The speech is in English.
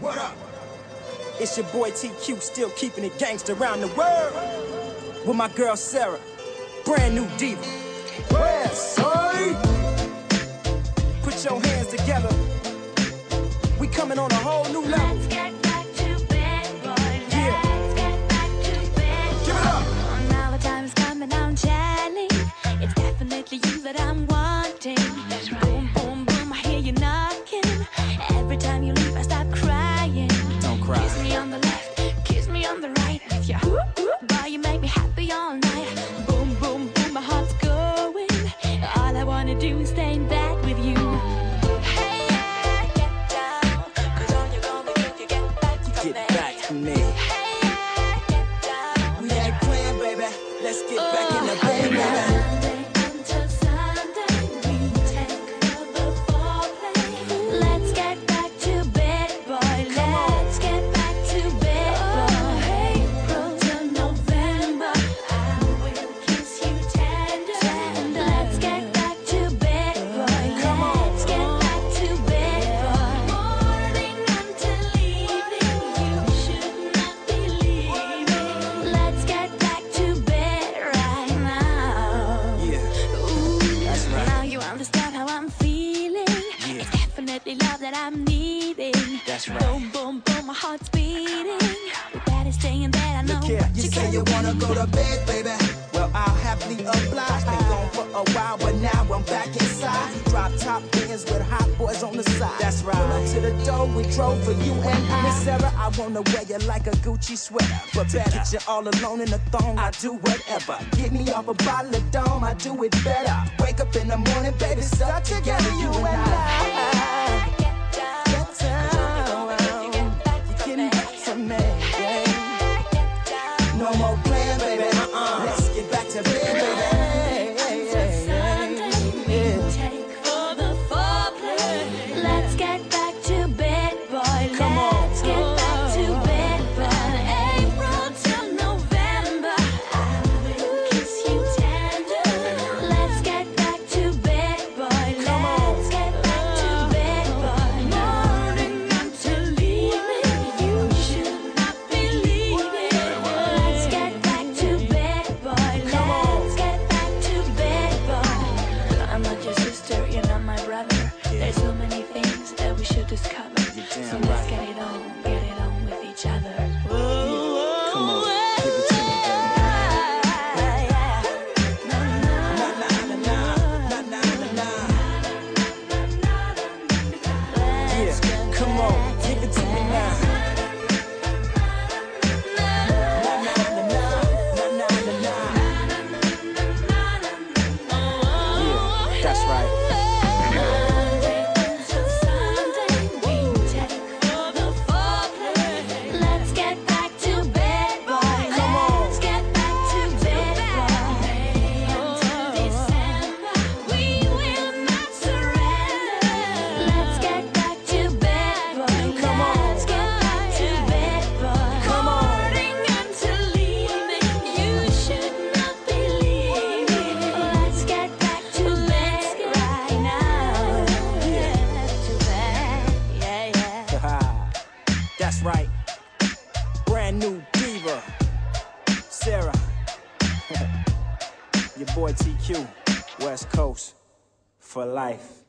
What up? It's your boy TQ, still keeping it gangsta around the world. With my girl Sarah, brand new diva. West Side. Put your hands together. We coming on a whole new level. Let's get back to bed, boy. Let's get back to bed. Give it up. Oh, now the time is coming, I'm jelly. It's definitely you that I'm wanting. That's right. Boom, boom, boom, I hear you knocking. Every time you leave, I stop crying. Don't cry. Kiss me on the left, kiss me on the right. With your boy, you make me happy all night. Boom, boom, boom, my heart's going. All I wanna do is stay in bed with you. Hey, yeah, get down. 'Cause all you're gonna get, you get back from Get me. back to me. Hey, yeah, get down. We ain't playing, baby. Let's get back in the bed, baby. Monday until Sunday, we take the foreplay. Let's get back to bed, boy. Let's get back to bed, boy. April till November, I will kiss you tender. Let's get back to bed, boy. Let's get back to bed, boy. Morning until evening, you should not be leaving. Let's get back to bed right now. Yeah, that's right. Now you understand how I'm feeling. Yeah. It's definitely love that I'm needing. That's right. Boom, boom, boom, my heart's beating. We better stay in bed, I know Look here, what you you say can you wanna go to bed, baby. Well, I'll happily oblige. Been gone for a while, but now I'm back inside. Drop top bins with hot boys on the side. That's right. Pull up to the door, we drove for you and I. Miss Sarah, I wanna wear you like a Gucci sweater. But better, you all alone in the thong, I do whatever. Get me off a bottle of Dome, I do it better. Wake up in the morning, baby, stuck together, you and I. Get down. Get down. You get back You from getting me. back from me, yeah. Get down. No more playing, baby. Let's get back to bed, baby. Until Sunday, we take for the foreplay. Let's get back to bed, boy. Come on. Let's get back to bed, boy. April till November, I will kiss you tender. Let's get back to bed, boy. Come on. Let's get back to bed, boy. Morning until evening, you should not be leaving. Let's get back to bed, boy. Come on. Let's get back to bed, boy. I'm not your sister, you're not my brother. There's so many things that we should discover. damn So let's right. get it on with each other. Come on, give it to me, Na, na, Na na na na, na na na na. let's Yeah, get come on, give it to me now. Na na na na, na na na na. Yeah, that's right. Monday until Sunday, we take for the foreplay. Let's get back to bed, boy. Come on. Let's get back to bed, boy. Until December, we will not surrender. Let's get back to bed, boy. Come on. Let's get back to bed, boy. Come on. Morning until evening, you should not be leaving. Let's get back to bed right now. To bed, yeah, yeah. That's right. Brand new diva, Sarah. Your boy TQ, West Coast for life.